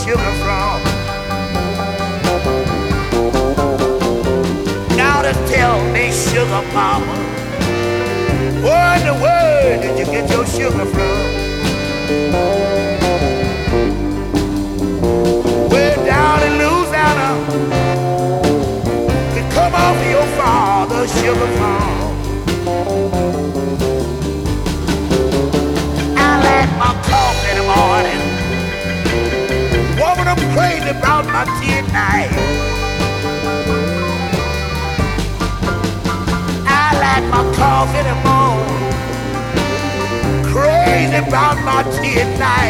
sugar from? Now to tell me, sugar mama, where in the world did you get your sugar from? Way down in Louisiana, it come off of your father's sugar farm. I like my coffee in the morning. Woman, I'm crazy about my tea at night. I like my coffee in the morning. Crazy about my tea at night.